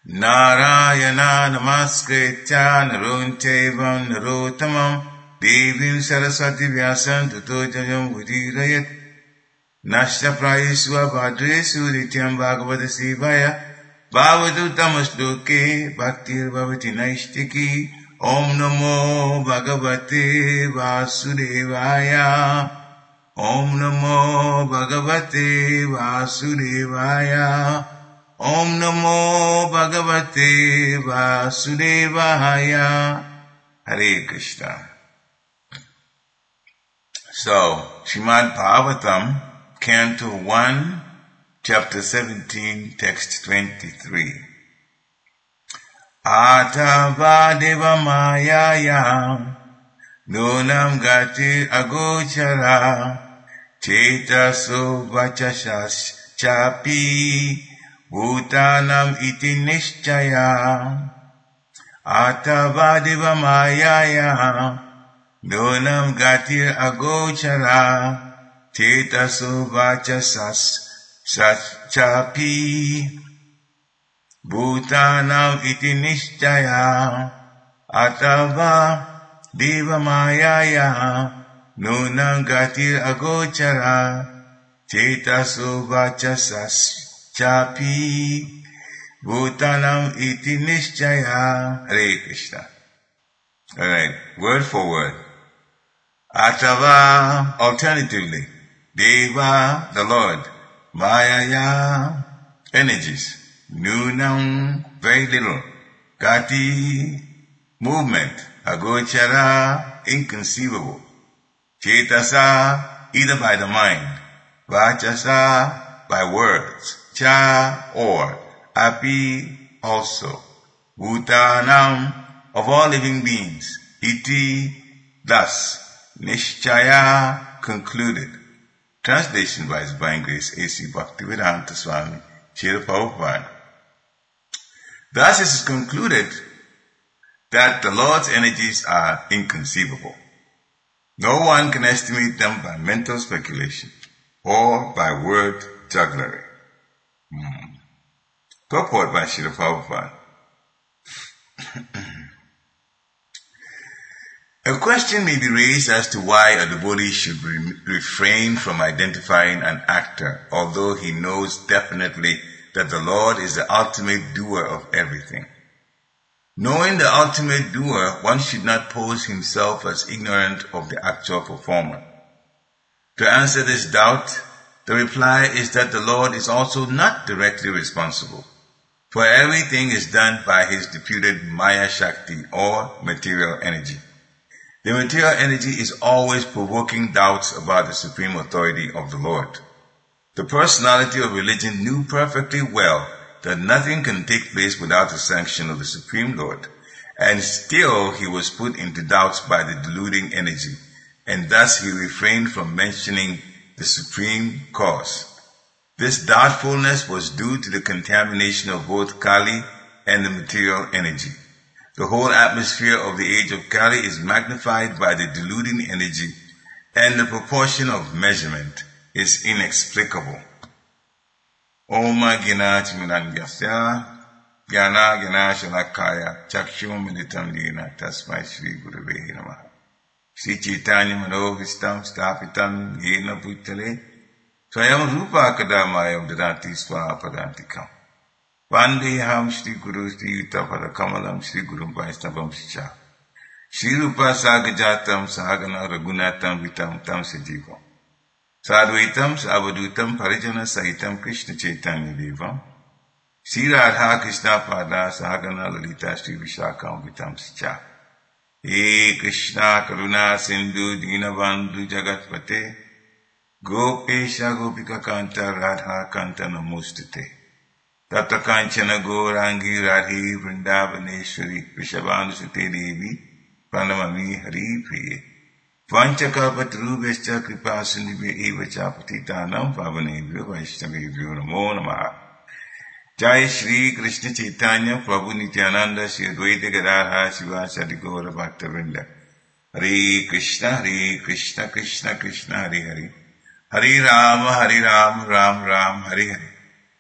Narayana namaskritya narom chaivam narottamam devim saraswati vyasam tato jayam udirayat nashya prayesva bhadresu nityam bhagavata sevaya bhavatu tamasloke bhaktir bhavati naistiki Om Namo Bhagavate Vasudevaya Om Namo Bhagavate Vasudevaya Om Namo Bhagavate Vasudevaya. Hare Krishna. So, Srimad Bhagavatam, Canto 1, Chapter 17, Text 23. Atava deva mayaya nunam gati agochara chetaso vachashas chapi bhutanam iti nishchaya. Atava deva mayaya nunam gati agochara chetaso vachashas chapi Bhutanam iti nishchaya atava deva mayaya nunam gatir agochara chetaso vachasas chapi Bhutanam iti nishchaya. Hare Krishna. Alright, word for word. Atava, alternatively. Deva, the Lord. Mayaya, energies. Nunam, very little. Gati, movement. Agochara, inconceivable. Chetasa, either by the mind. Vachasa, by words. Cha, or. Api, also. Bhutanam, of all living beings. Iti, thus. Nishchaya, concluded. Translation by His Divine Grace A.C. Bhaktivedanta Swami Srila Prabhupada. Thus it is concluded that the Lord's energies are inconceivable. No one can estimate them by mental speculation or by word jugglery. Purport by Srila Prabhupada. A question may be raised as to why a devotee should refrain from identifying an actor, although he knows definitely that the Lord is the ultimate doer of everything. Knowing the ultimate doer, one should not pose himself as ignorant of the actual performer. To answer this doubt, the reply is that the Lord is also not directly responsible, for everything is done by His deputed Maya Shakti or material energy. The material energy is always provoking doubts about the supreme authority of the Lord. The personality of religion knew perfectly well that nothing can take place without the sanction of the Supreme Lord, and still he was put into doubts by the deluding energy, and thus he refrained from mentioning the supreme cause. This doubtfulness was due to the contamination of both Kali and the material energy. The whole atmosphere of the age of Kali is magnified by the deluding energy, and the proportion of measurement is inexplicable. Oma Gina Chimanangyasya Gyana Gina Shalakaya Chakshum Militam Dina Tasmai Shri Guruvehi Namaha. Shri Chaitanya Manovistam Stapitam Yena Bhutale Swayam Rupa Kadamayam Dadanti Swapadantikam. Vandeham Shri Guru Shri Yuttapada Kamalam Shri Guru Vaishnabam Shicha Shri Rupa Sagajatam Sahagana Ragunatam Vitam Tam Sajivam Sadvaitam Savadutam Parijana Sahitam Krishna Chaitanya Devam Shri Radha Krishna Pada Sahagana Lalita Shri Vishakam Vitam Shicha. He Krishna Karuna Sindhu Dinabandhu Jagatpate Gopesha Gopika Kanta Radha Kanta Namustate Tata Kanchana Gaurangi Radhi Vrindavaneshwari Vishabhanusute Devi Pranamami Hari Priye Vanchakalpatarubhascha Kripa Sindhibhya Eva Chapatitanam Pavanebhyo Vaishnavebhyo Namo Namaha. Jai Shri Krishna Chaitanya Prabhu Nityananda Shri Advaita Gadadhara Sivasadi Gaura Bhaktavrinda. Hare Krishna Krishna Krishna Hare Hare Hare Rama Rama Ram Hare Hare.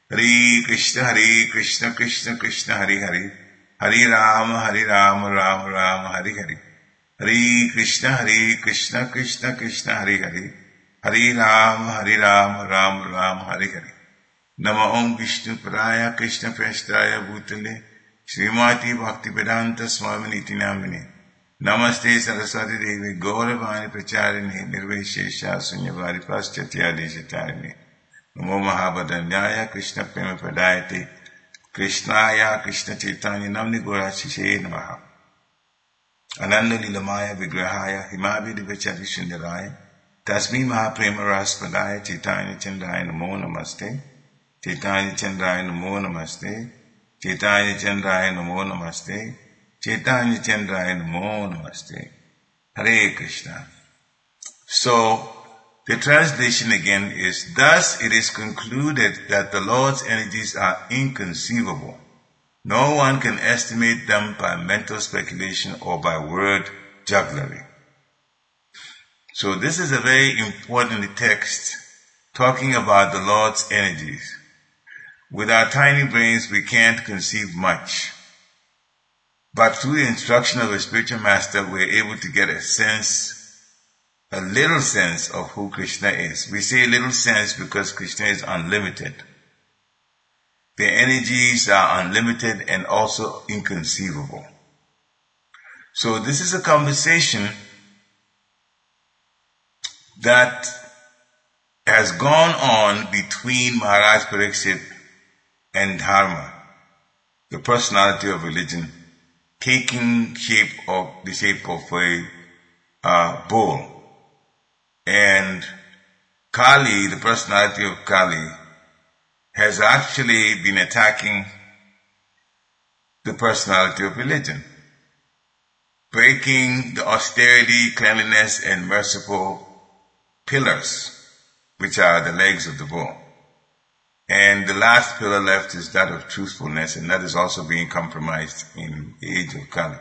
Hare Krishna Krishna Krishna Hare Hare, Hare Rama Rama Rama Hare Hare. Hare Krishna Krishna Krishna Hare Hare, Hare Rama Rama Rama Hare Hare. Nama Om Vishnu Padaya Krishna Prasthaya Bhutale Srimati Bhaktivedanta Swaminiti Namine. Namaste Saraswati Devi Gauravani Pracharini Nirveshesha Sunyavari Paschatya Deshatarine. Namo Mahabhadanyaya Krishna Prema Padayate Krishnaya Krishna Chaitanya Namni Gora Shishe Namaha. Ananda Lilamaya Vigrahaya Himabhi Divachari Sundaraya Tasmi Mahaprema Raspadaya Chaitanya Chandaya Namo Namaste. Chaitanya Chandaya Namo Namaste. Chaitanya Chandaya Namo Namaste. Chaitanya Chandaya Namo Namaste. Hare Krishna. So, the translation again is, thus it is concluded that the Lord's energies are inconceivable. No one can estimate them by mental speculation or by word jugglery. So this is a very important text talking about the Lord's energies. With our tiny brains, we can't conceive much. But through the instruction of a spiritual master, we're able to get a little sense of who Krishna is. We say little sense because Krishna is unlimited. The energies are unlimited and also inconceivable. So this is a conversation that has gone on between Maharaj Pariksit and Dharma, the personality of religion, taking the shape of a bull. And Kali, the personality of Kali, has actually been attacking the personality of religion, breaking the austerity, cleanliness, and merciful pillars, which are the legs of the bull. And the last pillar left is that of truthfulness, and that is also being compromised in the age of Kali.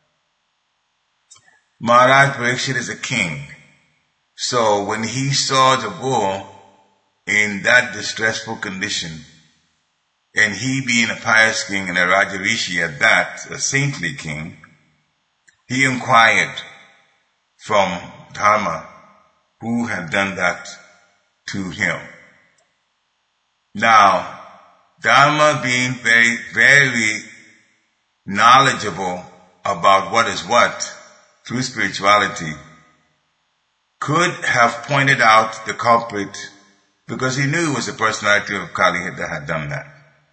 Maharaj Pariksit is a king. So when he saw the bull in that distressful condition, and he being a pious king and a Rajarishi at that, a saintly king, he inquired from Dharma who had done that to him. Now, Dharma being very, very knowledgeable about what is what through spirituality, could have pointed out the culprit because he knew it was the personality of Kali that had done that.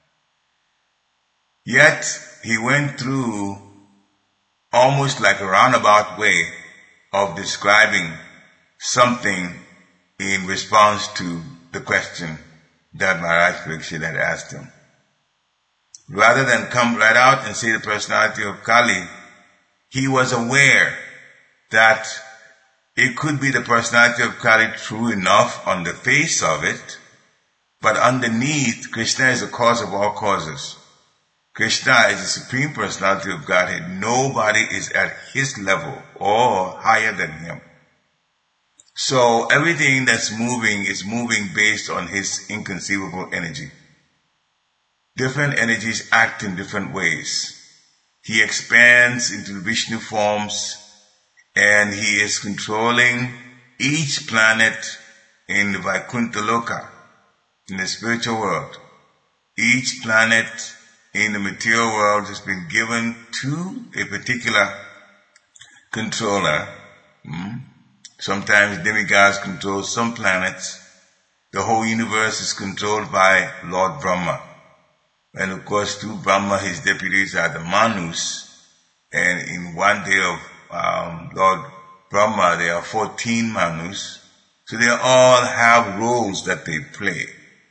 Yet, he went through almost like a roundabout way of describing something in response to the question that Maharaj Pariksit had asked him. Rather than come right out and say the personality of Kali, he was aware that it could be the personality of Kali true enough on the face of it, but underneath, Krishna is the cause of all causes. Krishna is the supreme personality of Godhead. Nobody is at his level or higher than him. So everything that's moving is moving based on his inconceivable energy. Different energies act in different ways. He expands into Vishnu forms, and he is controlling each planet in the Vaikuntha Loka, in the spiritual world. Each planet in the material world has been given to a particular controller. Sometimes demigods control some planets. The whole universe is controlled by Lord Brahma. And of course, through Brahma, his deputies are the Manus. And in one day of Lord Brahma, there are 14 Manus. So they all have roles that they play.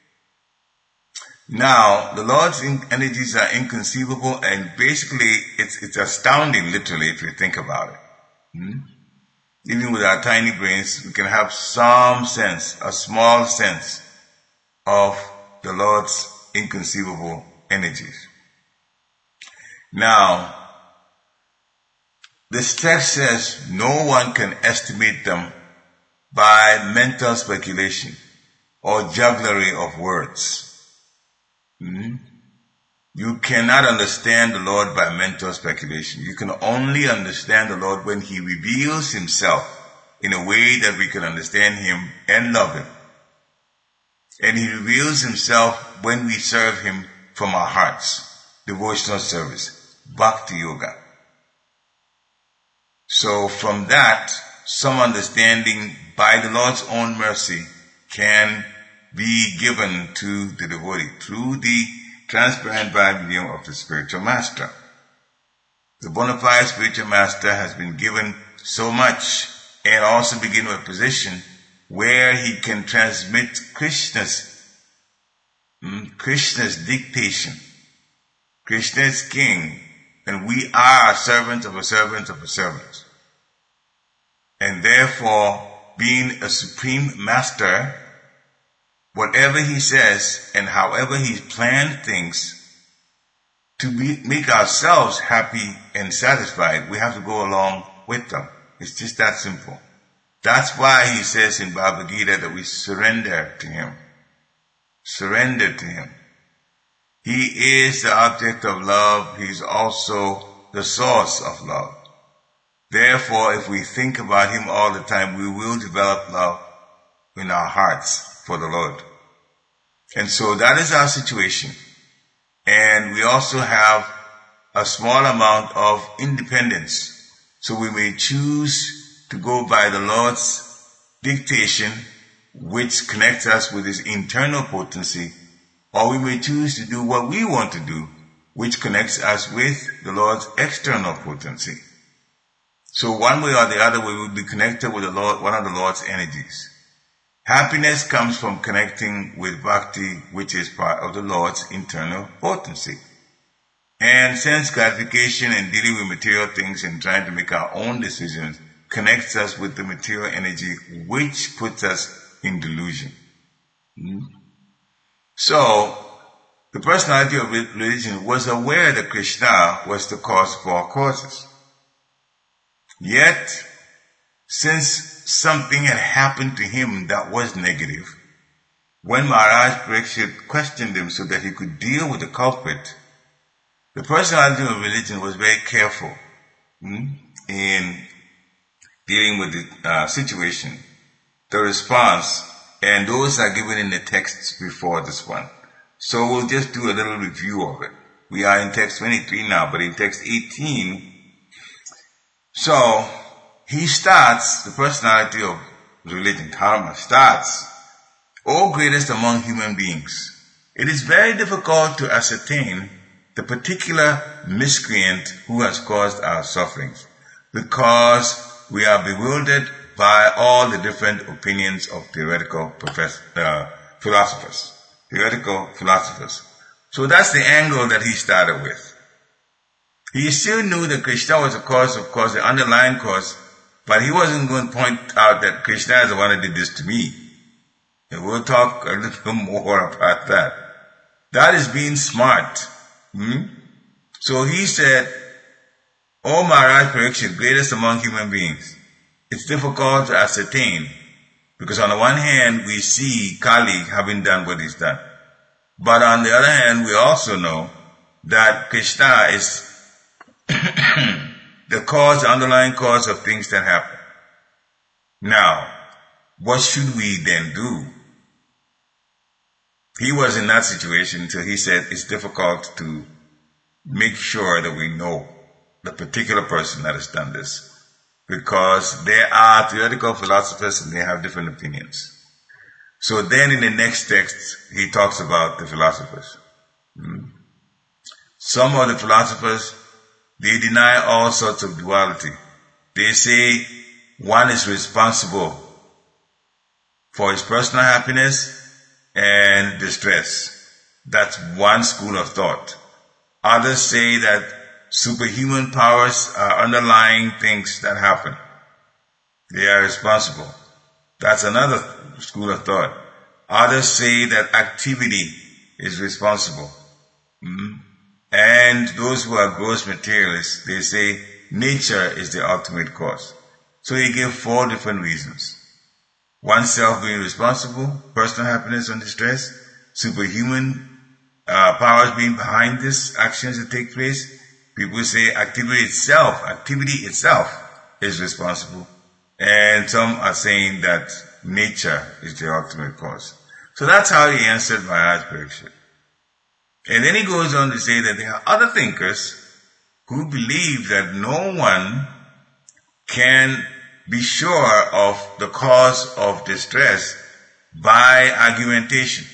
Now, the Lord's energies are inconceivable, and basically it's astounding, literally, if you think about it. Even with our tiny brains, we can have some sense, a small sense of the Lord's inconceivable energies. Now, this text says no one can estimate them by mental speculation or jugglery of words. Hmm? You cannot understand the Lord by mental speculation. You can only understand the Lord when He reveals Himself in a way that we can understand Him and love Him. And He reveals Himself when we serve Him from our hearts. Devotional service, Bhakti Yoga. So from that, some understanding by the Lord's own mercy can be given to the devotee through the transparent by medium of the spiritual master. The bona fide spiritual master has been given so much and also been given a position where he can transmit Krishna's dictation. Krishna is king, and we are servants of a servant of a servant. And therefore, being a supreme master, whatever he says and however he planned things to make ourselves happy and satisfied, we have to go along with them. It's just that simple. That's why he says in Bhagavad Gita that we surrender to him. Surrender to him. He is the object of love. He's also the source of love. Therefore, if we think about him all the time, we will develop love in our hearts for the Lord. And so that is our situation. And we also have a small amount of independence. So we may choose to go by the Lord's dictation, which connects us with his internal potency, or we may choose to do what we want to do, which connects us with the Lord's external potency. So one way or the other, we will be connected with the Lord, one of the Lord's energies. Happiness comes from connecting with bhakti, which is part of the Lord's internal potency. And sense gratification and dealing with material things and trying to make our own decisions connects us with the material energy, which puts us in delusion. So, the personality of religion was aware that Krishna was the cause of all causes. Yet, since something had happened to him that was negative, when Maharaj Parikshit questioned him so that he could deal with the culprit, the personality of religion was very careful in dealing with the situation, the response, and those are given in the texts before this one. So we'll just do a little review of it. We are in text 23 now, but in text 18, so he starts, the personality of religion, Dharma, starts, O greatest among human beings. It is very difficult to ascertain the particular miscreant who has caused our sufferings, because we are bewildered by all the different opinions of theoretical philosophers. So that's the angle that he started with. He still knew that Krishna was the cause, of course, the underlying cause, but he wasn't going to point out that Krishna is the one that did this to me. And we'll talk a little more about that. That is being smart. So he said, O Maharaj Parikshit, greatest among human beings. It's difficult to ascertain, because on the one hand, we see Kali having done what he's done. But on the other hand, we also know that Krishna is the cause, the underlying cause of things that happen. Now, what should we then do? He was in that situation, so he said it's difficult to make sure that we know the particular person that has done this, because there are theoretical philosophers and they have different opinions. So then in the next text, he talks about the philosophers. Some of the philosophers, they deny all sorts of duality. They say one is responsible for his personal happiness and distress. That's one school of thought. Others say that superhuman powers are underlying things that happen. They are responsible. That's another school of thought. Others say that activity is responsible. And those who are gross materialists, they say nature is the ultimate cause. So they give 4 different reasons. Oneself being responsible, personal happiness and distress, superhuman powers being behind these actions that take place. People say activity itself is responsible. And some are saying that nature is the ultimate cause. So that's how he answered Maharaj Parikshit. And then he goes on to say that there are other thinkers who believe that no one can be sure of the cause of distress by argumentation,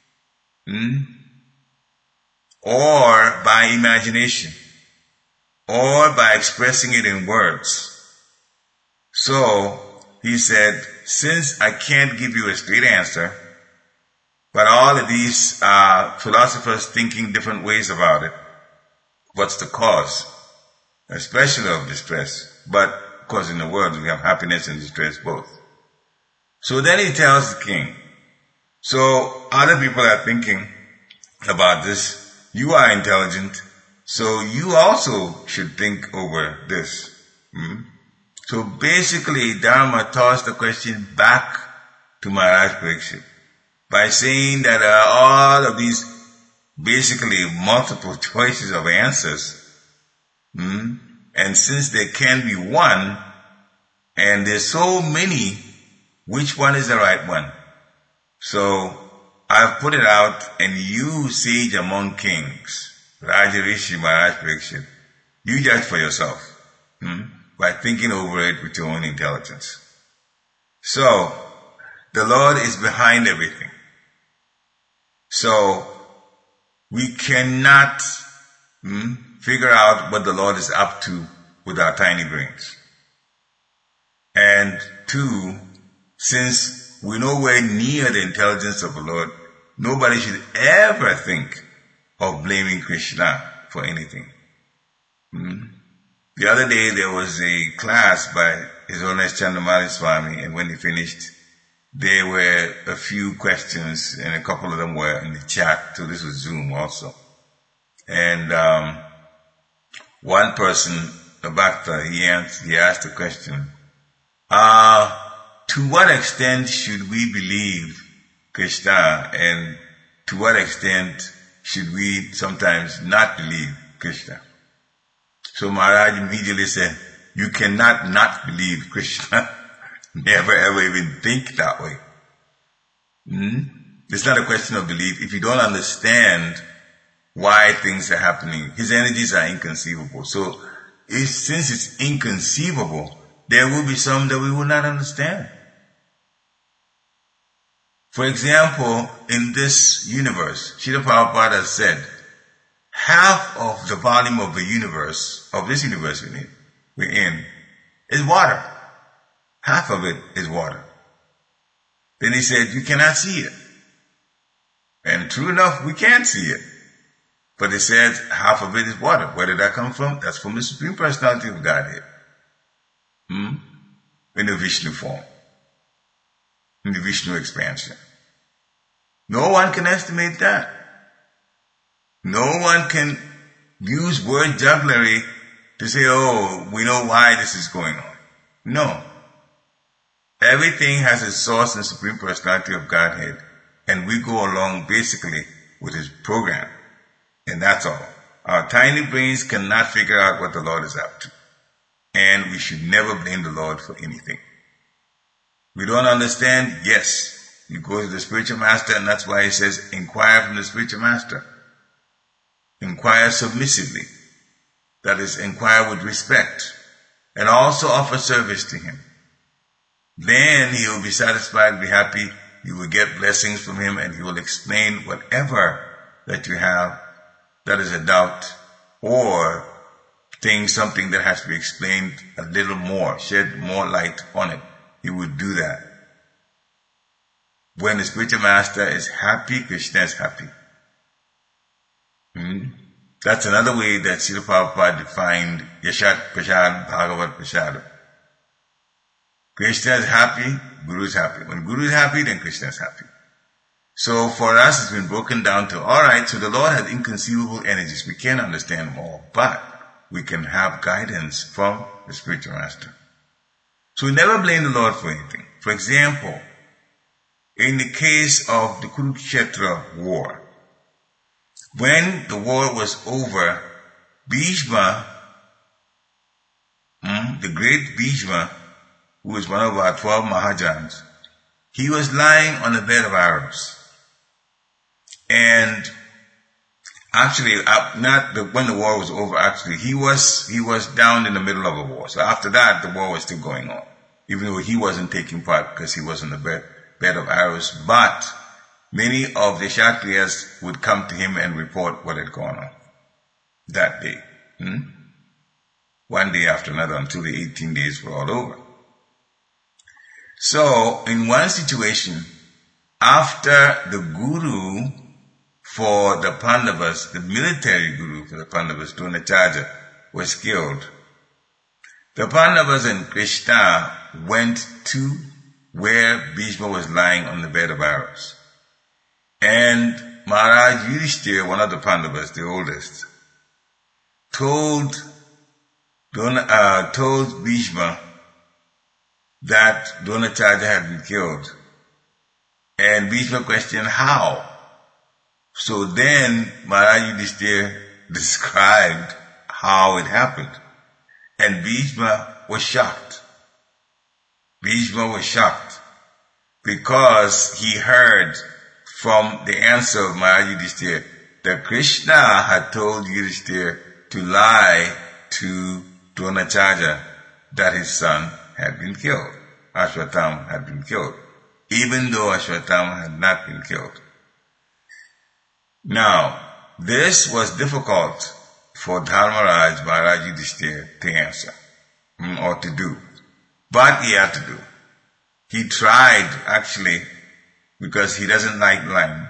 or by imagination, or by expressing it in words. So he said, since I can't give you a straight answer, but all of these philosophers thinking different ways about it, what's the cause, especially of distress? But of course in the world we have happiness and distress both. So then he tells the king, so other people are thinking about this. You are intelligent, so you also should think over this. So basically Dharma tossed the question back to Maharaj Parikshit by saying that all of these basically multiple choices of answers, and since there can be one, and there's so many, which one is the right one? So I've put it out, and you, sage among kings, Rajarishi Maharaj Parikshit, you judge for yourself by thinking over it with your own intelligence. So the Lord is behind everything. So we cannot figure out what the Lord is up to with our tiny brains. And two, since we're nowhere near the intelligence of the Lord, nobody should ever think of blaming Krishna for anything. The other day there was a class by His Holiness Chandamali Swami, and when he finished, there were a few questions, and a couple of them were in the chat, so this was Zoom also. And one person, a bhakta, he asked the question, to what extent should we believe Krishna, and to what extent should we sometimes not believe Krishna? So Maharaj immediately said, you cannot not believe Krishna. Never ever even think that way. It's not a question of belief. If you don't understand why things are happening, his energies are inconceivable. So since it's inconceivable, there will be some that we will not understand. For example, in this universe, Srila Prabhupada said, half of the volume of the universe, of this universe we're in, is water. Half of it is water. Then he said, you cannot see it. And true enough, we can't see it. But he said, half of it is water. Where did that come from? That's from the Supreme Personality of Godhead. In the Vishnu form. In the Vishnu expansion. No one can estimate that. No one can use word jugglery to say, oh, we know why this is going on. No. Everything has its source in the Supreme Personality of Godhead, and we go along basically with His program. And that's all. Our tiny brains cannot figure out what the Lord is up to. And we should never blame the Lord for anything. We don't understand? Yes. You go to the spiritual master, and that's why he says, inquire from the spiritual master. Inquire submissively. That is, inquire with respect. And also offer service to him. Then he will be satisfied, be happy. You will get blessings from him, and he will explain whatever that you have that is a doubt or something that has to be explained a little more, shed more light on it. He would do that. When the spiritual master is happy, Krishna is happy. That's another way that Srila Prabhupada defined Yashat Prasad Bhagavat Prasad. Krishna is happy, Guru is happy. When Guru is happy, then Krishna is happy. So for us, it's been broken down to, alright, so the Lord has inconceivable energies. We can't understand them all, but we can have guidance from the spiritual master. So we never blame the Lord for anything. For example, in the case of the Kurukshetra war, When the war was over, Bhishma, the great Bhishma, who was one of our 12 Mahajans, he was lying on a bed of arrows. And actually, when the war was over, actually, he was down in the middle of a war. So after that, the war was still going on, even though he wasn't taking part because he was on the bed of arrows. But many of the Kshatriyas would come to him and report what had gone on that day. One day after another until the 18 days were all over. So, in one situation, after the guru for the Pandavas, the military guru for the Pandavas, Dronacharya, was killed, the Pandavas and Krishna went to where Bhishma was lying on the bed of arrows. And Maharaj Yudhishthira, one of the Pandavas, the oldest, told Bhishma that Dronacharya had been killed. And Bhishma questioned how. So then Maharaj Yudhishthira described how it happened. And Bhishma was shocked. Bhishma was shocked because he heard from the answer of Maharaj Yudhishthira that Krishna had told Yudhishthira to lie to Dronacharya that his son had been killed. Ashwatthama had been killed, even though Ashwatthama had not been killed. Now, this was difficult for Dharmaraj, Maharaj Yudhishthira, to answer or to do. But he had to do. He tried, actually, because he doesn't like lying.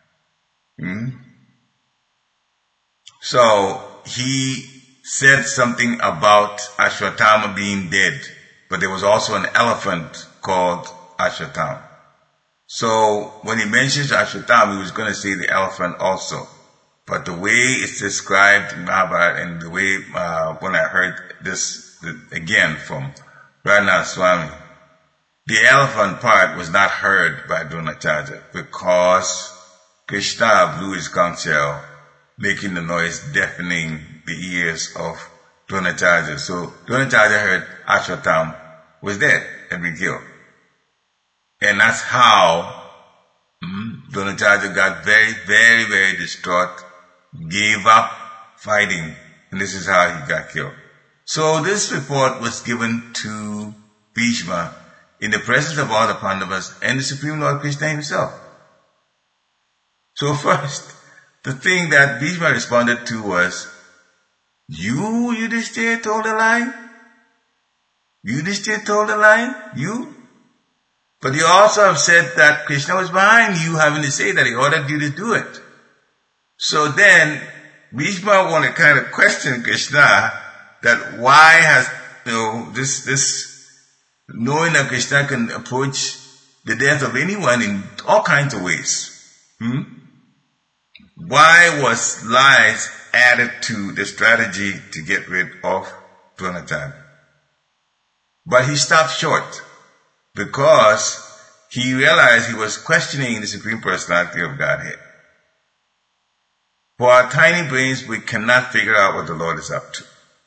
So, he said something about Ashwatthama being dead, but there was also an elephant called Ashwatthama. So when he mentions Ashwatthama, he was going to say the elephant also. But the way it's described in Mahabharata and the way when I heard this again from Radhanath Swami, the elephant part was not heard by Dronacharya because Krishna blew his conch shell, making the noise deafening the ears of Dronacharya. So Dronacharya heard Ashwatthama was dead and been killed. And that's how Dronacharya got very, very, very distraught, gave up fighting, and this is how he got killed. So this report was given to Bhishma in the presence of all the Pandavas and the Supreme Lord Krishna himself. So first, the thing that Bhishma responded to was, you, Yudhishthira, told a lie? Yudhishthira told a lie? You? But you also have said that Krishna was behind you having to say that he ordered you to do it. So then, Bhishma wanted to kind of question Krishna that why has, this knowing that Krishna can approach the death of anyone in all kinds of ways. Why was lies added to the strategy to get rid of Dronacharya? But he stopped short because he realized he was questioning the Supreme Personality of Godhead. For our tiny brains, we cannot figure out what the Lord is up to.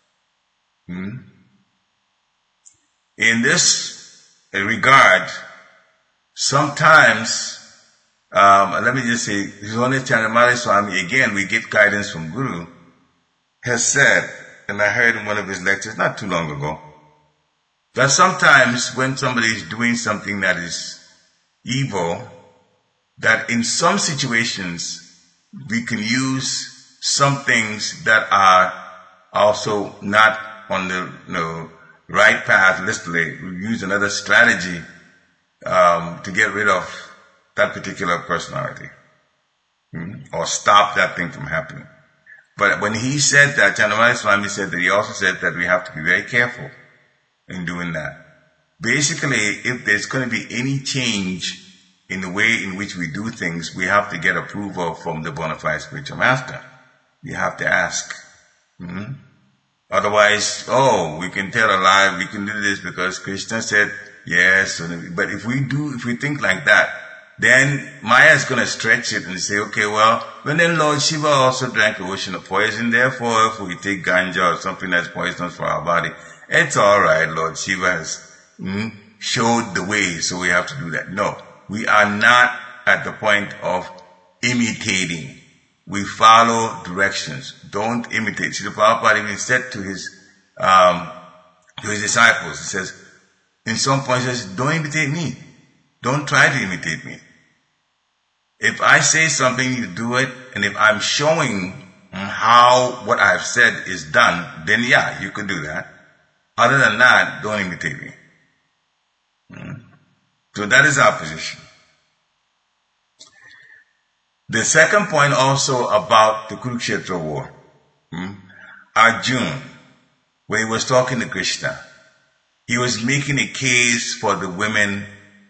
In this regard, sometimes, let me just say, His Holiness Chandramali Swami, again, we get guidance from Guru, has said, and I heard in one of his lectures not too long ago, that sometimes when somebody is doing something that is evil, that in some situations we can use some things that are also not on the right path, literally. We use another strategy to get rid of that particular personality or stop that thing from happening. But when he said that, Chandramali Swami said that he also said that we have to be very careful in doing that. Basically, if there's going to be any change in the way in which we do things, we have to get approval from the bona fide spiritual master. You have to ask. Otherwise, we can tell a lie, we can do this because Krishna said yes. But if we think like that, then Maya is going to stretch it and say, okay, well, when then Lord Shiva also drank the ocean of poison, therefore if we take ganja or something that's poisonous for our body, it's alright, Lord Shiva has showed the way, so we have to do that. No, we are not at the point of imitating. We follow directions. Don't imitate. See, the Prabhupada even said to his disciples, he says, in some points, he says, don't imitate me. Don't try to imitate me. If I say something, you do it, and if I'm showing how what I've said is done, then yeah, you could do that. Other than that, don't imitate me. So that is our position. The second point also about the Kurukshetra war. Arjuna, when he was talking to Krishna, he was making a case for the women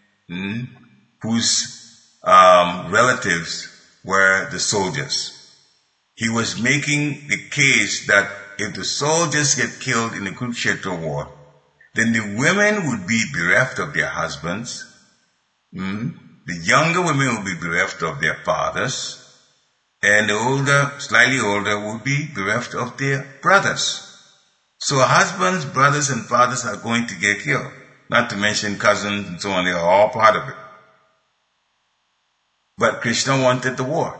whose relatives were the soldiers. He was making the case that if the soldiers get killed in the Kurukshetra war, then the women would be bereft of their husbands. The younger women would be bereft of their fathers. And the older, slightly older, would be bereft of their brothers. So husbands, brothers, and fathers are going to get killed. Not to mention cousins and so on. They are all part of it. But Krishna wanted the war.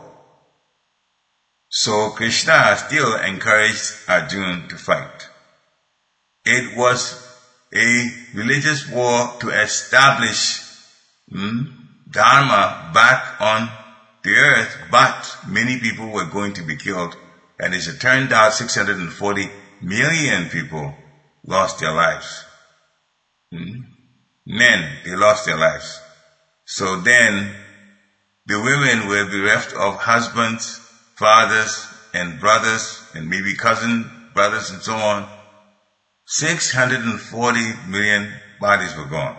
So Krishna still encouraged Arjuna to fight. It was a religious war to establish Dharma back on the earth, but many people were going to be killed. And as it turned out, 640 million people lost their lives. Men, they lost their lives. So then, the women were bereft of husbands, fathers, and brothers, and maybe cousin brothers and so on. 640 million bodies were gone.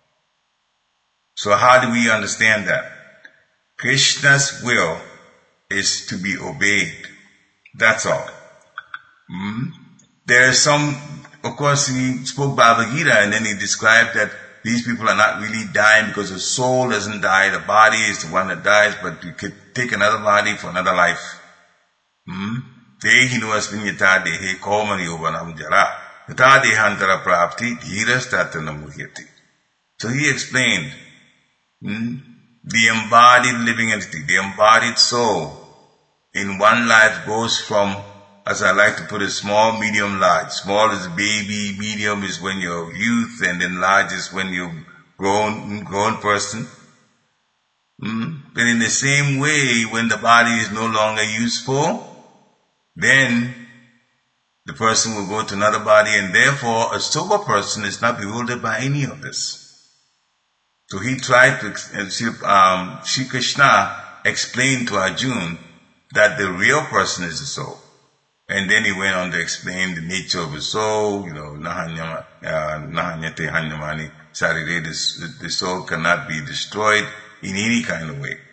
So how do we understand that? Krishna's will is to be obeyed. That's all. There are some, of course, he spoke Bhagavad Gita and then he described that these people are not really dying because the soul doesn't die. The body is the one that dies, but you could take another body for another life. Dehi no asmin yata dehe kaumani uvanam jara. Yata dehantara prapti dhiras tatana muhyati. So he explained, the embodied living entity, the embodied soul, in one life goes from, as I like to put it, small, medium, large. Small is baby, medium is when you're youth, and then large is when you're grown person. But in the same way, when the body is no longer useful, then the person will go to another body, and therefore a sober person is not bewildered by any of this. So he tried to, Shri Krishna explained to Arjuna that the real person is the soul. And then he went on to explain the nature of the soul, nahanyate hanyamani sarire, the soul cannot be destroyed in any kind of way.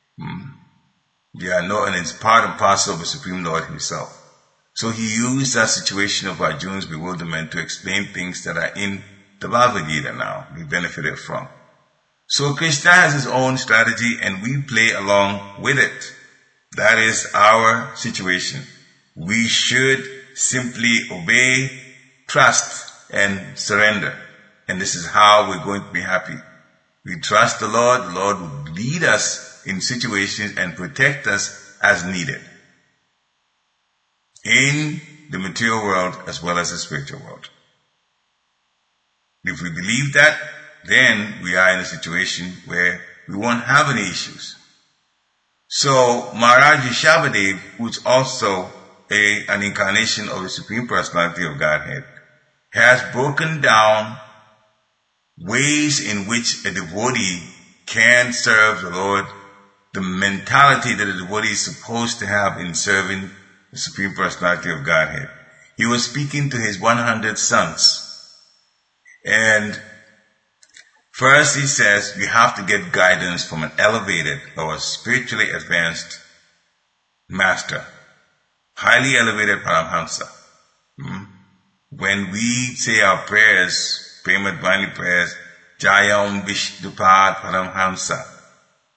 And it's part and parcel of the Supreme Lord himself. So he used that situation of Arjuna's bewilderment to explain things that are in the Bhagavad Gita now, we benefited from. So Krishna has his own strategy and we play along with it. That is our situation. We should simply obey, trust, and surrender. And this is how we're going to be happy. We trust the Lord will lead us in situations and protect us as needed. In the material world as well as the spiritual world. If we believe that, then we are in a situation where we won't have any issues. So Maharaj Rishabhadev, who's also an incarnation of the Supreme Personality of Godhead, has broken down ways in which a devotee can serve the Lord, the mentality that a devotee is supposed to have in serving the Supreme Personality of Godhead. He was speaking to his 100 sons. And first he says, you have to get guidance from an elevated or spiritually advanced master. Highly elevated Paramhamsa. When we say our prayers, Premadvani prayers, Jayam Vishnupad Paramhamsa,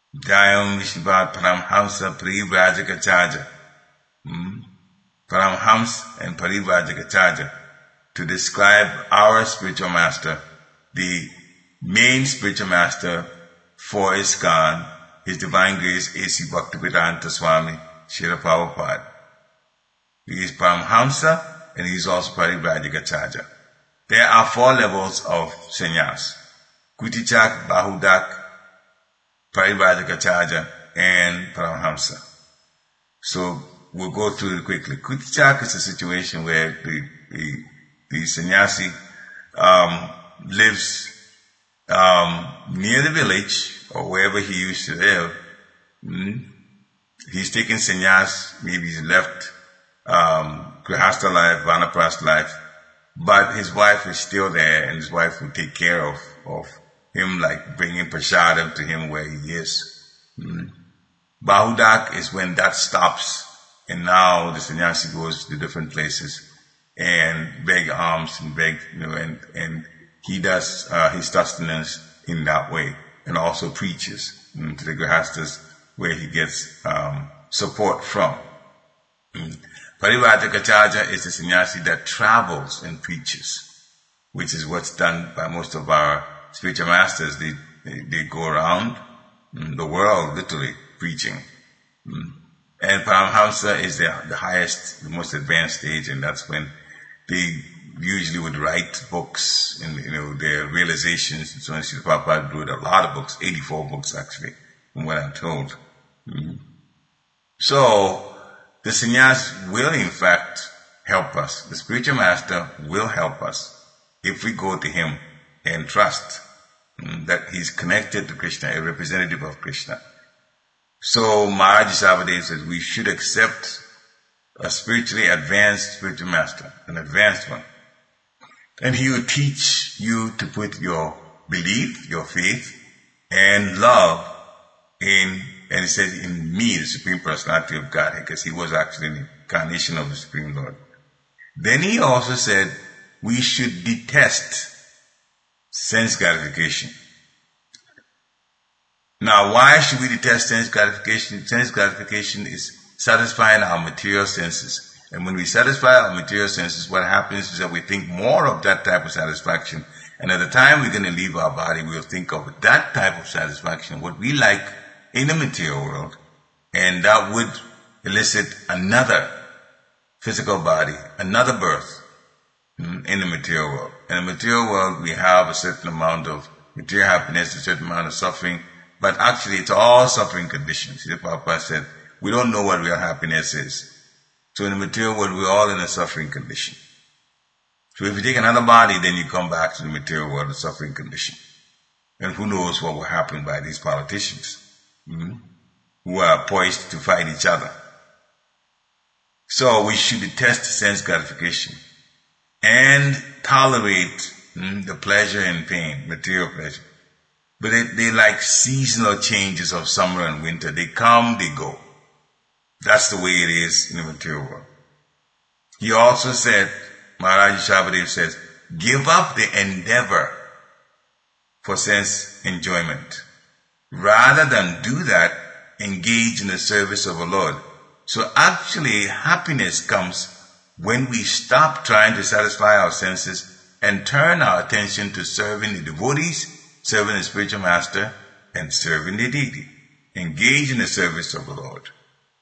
Jayam Vishnupada Paramhamsa Parivrajaka Paramhams and Parivrajaka to describe our spiritual master, the main spiritual master for ISKCON, His Divine Grace A.C. Bhaktivedanta Swami Srila Prabhupada. He is Paramhamsa and he is also Parivrajaka. There are 4 levels of sannyas: Kutichak, Bahudak, Parivrajaka, and Paramhamsa. So we'll go through it quickly. Kutichak is a situation where the sannyasi lives near the village or wherever he used to live. He's taken sannyas, maybe he's left Grihastha life, Vanaprastha life, but his wife is still there and his wife will take care of him, like bringing prasadam to him where he is. Bahudak is when that stops and now the sannyasi goes to different places and beg alms and beg, and he does his sustenance in that way and also preaches to the grihasthas where he gets support from. Parivrajaka is the sannyasi that travels and preaches, which is what's done by most of our spiritual masters. They go around the world literally preaching. And Paramhamsa is the highest, the most advanced stage, and that's when they usually would write books and their realizations and so on. Srila Prabhupada wrote a lot of books, 84 books actually, from what I'm told. So the sannyas will in fact help us. The spiritual master will help us if we go to him and trust that he's connected to Krishna, a representative of Krishna. So Maharaj Yashovadev says we should accept a spiritually advanced spiritual master, an advanced one. And he will teach you to put your belief, your faith, and love in, and he says, in me, the Supreme Personality of Godhead, because he was actually an incarnation of the Supreme Lord. Then he also said we should detest sense gratification. Now, why should we detest sense gratification? Sense gratification is satisfying our material senses. And when we satisfy our material senses, what happens is that we think more of that type of satisfaction. And at the time we're going to leave our body, we'll think of that type of satisfaction, what we like in the material world. And that would elicit another physical body, another birth in the material world. In the material world, we have a certain amount of material happiness, a certain amount of suffering, but actually it's all suffering conditions. The Prabhupada said, we don't know what real happiness is. So in the material world, we're all in a suffering condition. So if you take another body, then you come back to the material world, a suffering condition. And who knows what will happen by these politicians who are poised to fight each other. So we should detest sense gratification and tolerate the pleasure and pain, material pleasure. But they like seasonal changes of summer and winter. They come, they go. That's the way it is in the material world. He also said, Maharaj Yashovadev says, give up the endeavor for sense enjoyment. Rather than do that, engage in the service of the Lord. So actually, happiness comes when we stop trying to satisfy our senses and turn our attention to serving the devotees, serving the spiritual master, and serving the deity. Engage in the service of the Lord.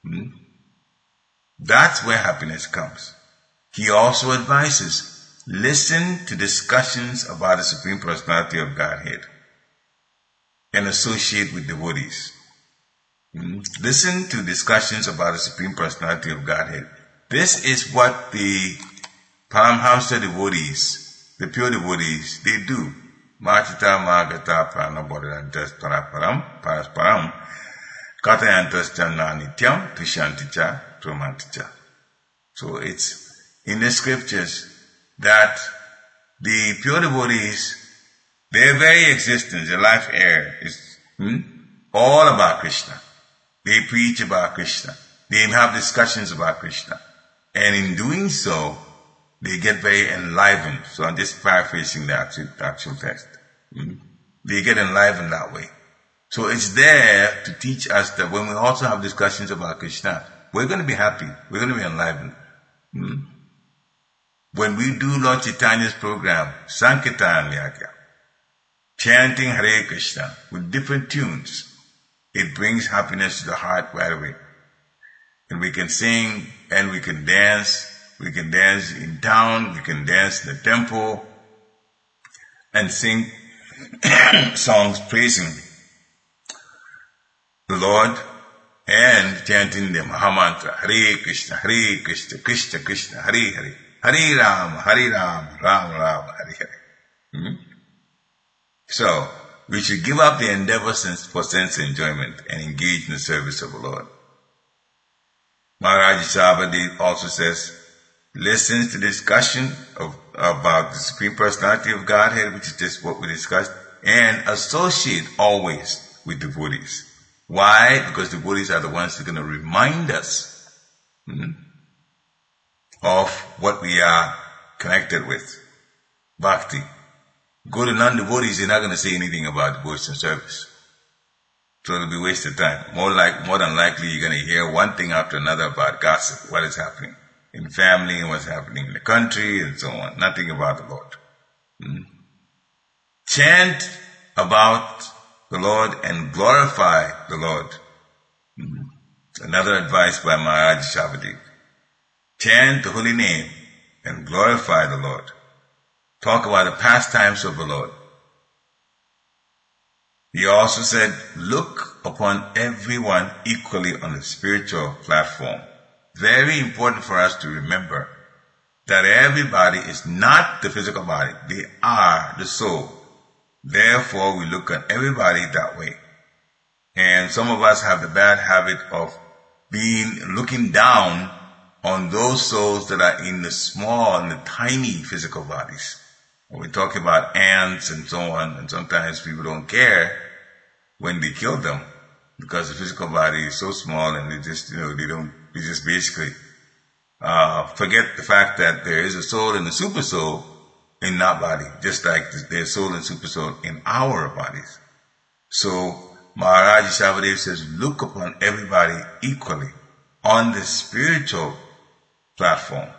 That's where happiness comes. He also advises, listen to discussions about the Supreme Personality of Godhead and associate with devotees. Listen to discussions about the Supreme Personality of Godhead. This is what the Paramhamsa devotees, the pure devotees, they do. Machita Magata Pranabodhantas Paraparam Parasparam Katayantas Janna Nityam Tushanticha Trumanticha. So it's in the scriptures that the pure devotees, their very existence, their life air is all about Krishna. They preach about Krishna. They have discussions about Krishna. And in doing so, they get very enlivened. So I'm just paraphrasing the actual text. They get enlivened that way. So it's there to teach us that when we also have discussions about Krishna, we're going to be happy. We're going to be enlivened. When we do Lord Chaitanya's program, Sankirtan Yagya, chanting Hare Krishna with different tunes, it brings happiness to the heart right away. And we can sing and we can dance. We can dance in town. We can dance in the temple and sing songs praising the Lord and chanting the Mahamantra, Hare Krishna, Krishna Krishna, Hare Hare, Hare Rama, Rama Rama, Hare Hare. So, we should give up the endeavor for sense enjoyment and engage in the service of the Lord. Maharaj Sabadi also says, listens to discussion about the Supreme Personality of Godhead, which is just what we discussed, and associate always with devotees. Why? Because devotees are the ones that are going to remind us of what we are connected with. Bhakti. Go to non-devotees, they're not going to say anything about devotion service. So it'll be a waste of time. More than likely, you're going to hear one thing after another about gossip, what is happening in the family and what's happening in the country and so on. Nothing about the Lord. Chant about the Lord and glorify the Lord. Another advice by Maharaj Shabadi. Chant the holy name and glorify the Lord. Talk about the pastimes of the Lord. He also said, look upon everyone equally on the spiritual platform. Very important for us to remember that everybody is not the physical body. They are the soul. Therefore, we look at everybody that way. And some of us have the bad habit of looking down on those souls that are in the small and the tiny physical bodies. We talk about ants and so on, and sometimes people don't care when they kill them because the physical body is so small and they just basically forget the fact that there is a soul and a super soul in that body, just like there's soul and super soul in our bodies. So Maharaj Shabbadev says, look upon everybody equally on the spiritual platform.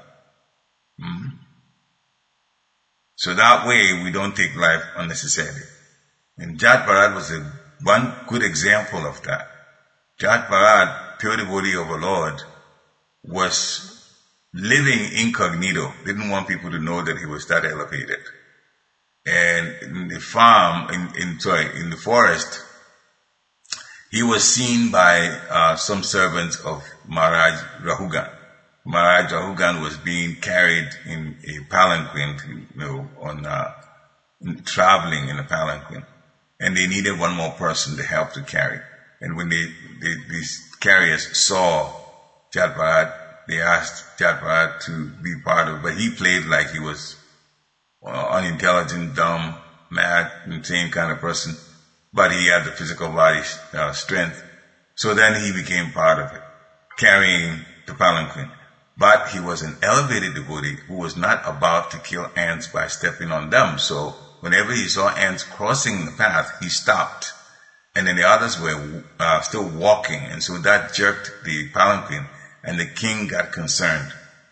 So that way we don't take life unnecessarily. And Jat Bharat was one good example of that. Jat Bharat, pure devotee of the Lord, was living incognito, didn't want people to know that he was that elevated. And in the farm, in the forest, he was seen by some servants of Maharaj Rahugan. Maharaj Rahugan was being carried in a palanquin, traveling in a palanquin. And they needed one more person to help to carry. And when these carriers saw Jat Bharat, they asked Jat Bharat to be part of it, but he played like he was unintelligent, dumb, mad, insane kind of person. But he had the physical body strength. So then he became part of it, carrying the palanquin. But he was an elevated devotee who was not about to kill ants by stepping on them. So whenever he saw ants crossing the path, he stopped. And then the others were still walking. And so that jerked the palanquin. And the king got concerned.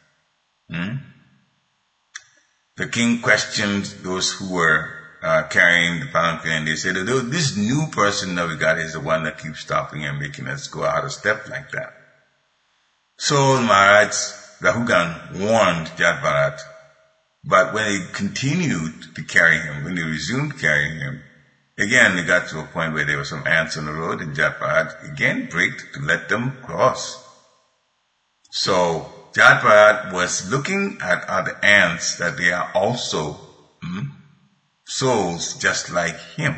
The king questioned those who were carrying the palanquin. And they said, this new person that we got is the one that keeps stopping and making us go out of step like that. So Maharaj Rahugan warned Jat Bharat. But when they continued to carry him, when they resumed carrying him, again they got to a point where there were some ants on the road and Jat Bharat again braked to let them cross. So Jat Bharat was looking at other ants that they are also souls just like him.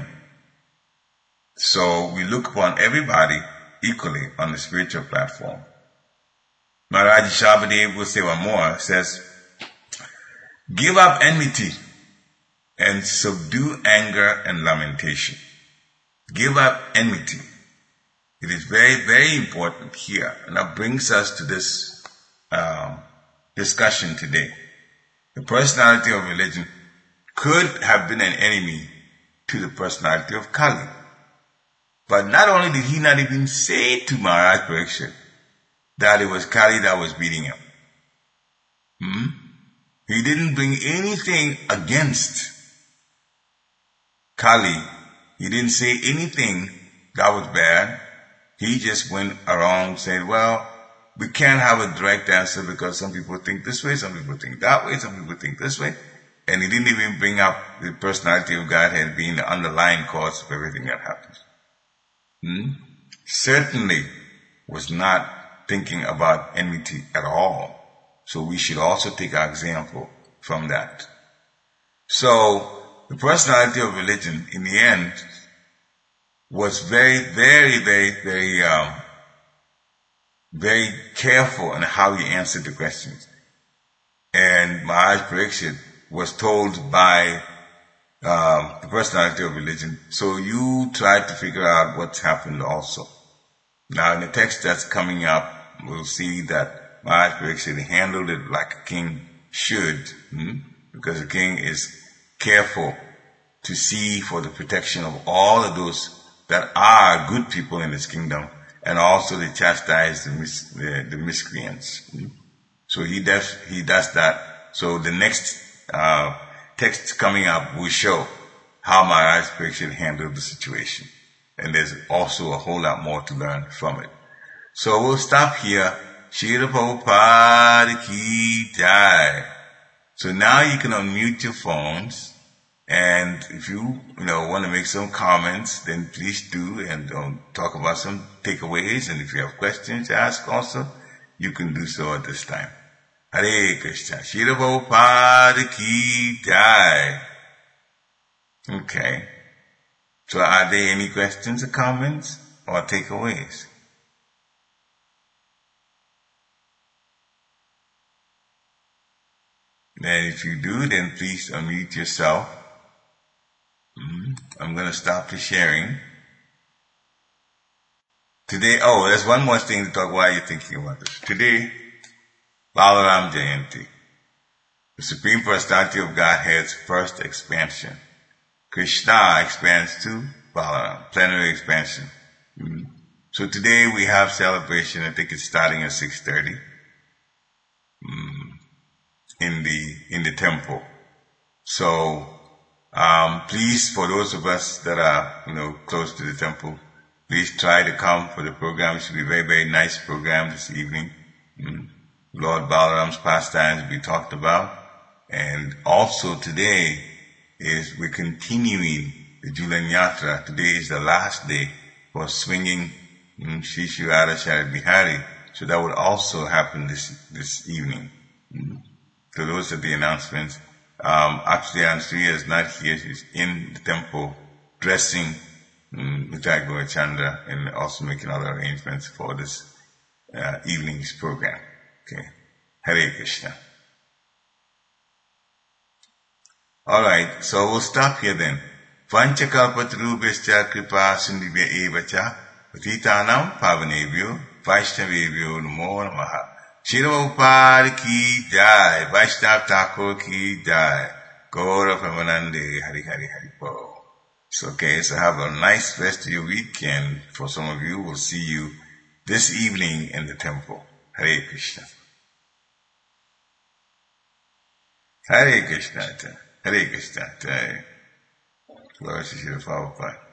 So we look upon everybody equally on the spiritual platform. Maharaj Shabbadev will say one more, says, give up enmity and subdue anger and lamentation. Give up enmity. It is very, very important here. And that brings us to this discussion today. The personality of religion could have been an enemy to the personality of Kali. But not only did he not even say to Maharaj Parikshit that it was Kali that was beating him. He didn't bring anything against Kali. He didn't say anything that was bad. He just went around and said, well, we can't have a direct answer because some people think this way, some people think that way, some people think this way. And he didn't even bring up the personality of Godhead being the underlying cause of everything that happens. Certainly was not thinking about enmity at all. So we should also take our example from that. So the personality of religion in the end was very, very, very, very, very careful in how he answered the questions. And Maharaj Parikshit was told by the personality of religion, so you try to figure out what's happened also. Now in the text that's coming up, we'll see that Maharaj Parikshit handled it like a king should, because a king is careful to see for the protection of all of those that are good people in his kingdom, and also to chastise the miscreants. So he does that. So the next text coming up will show how Maharaj Parikshit handled the situation. And there's also a whole lot more to learn from it. So we'll stop here. Srila Prabhupada Ki Jai. So now you can unmute your phones. And if you want to make some comments, then please do, and talk about some takeaways. And if you have questions to ask also, you can do so at this time. Hare Krishna. Srila Prabhupada Ki Jai. Okay. So are there any questions or comments or takeaways? Then if you do, then please unmute yourself. I'm going to stop the sharing. Today, there's one more thing to talk while you're thinking about this. Today, Balaram Jayanti, the Supreme Personality of Godhead's first expansion. Krishna expands to Balaram, plenary expansion. So today we have celebration. I think it's starting at 6:30 in the temple. So please, for those of us that are close to the temple, please try to come for the program. It should be a very, very nice program this evening. Lord Balaram's pastimes will be talked about, and also today we're continuing the Julan Yatra. Today is the last day for swinging Sri Sri Radha Shari Bihari. So that would also happen this evening. So those are the announcements. Actually, Ansuya is not here. She's in the temple dressing Nitai Gaurachandra and also making other arrangements for this evening's program. Okay. Hare Krishna. Alright, so we'll stop here then. Vanchakalpatarubhascha kripa sindhibhya evacha patitanam pavanebhyo vaishnavebhyo namo namaha. Srila Prabhupada Ki Jai, Vaishnav Thakur Ki Jai, Gaura Premanande, Hari Hari Hari Bo. So okay, so have a nice rest of your week, and for some of you, we'll see you this evening in the temple. Hare Krishna. Hare Krishna. Hare Krishna. Glory to Srila Prabhupada.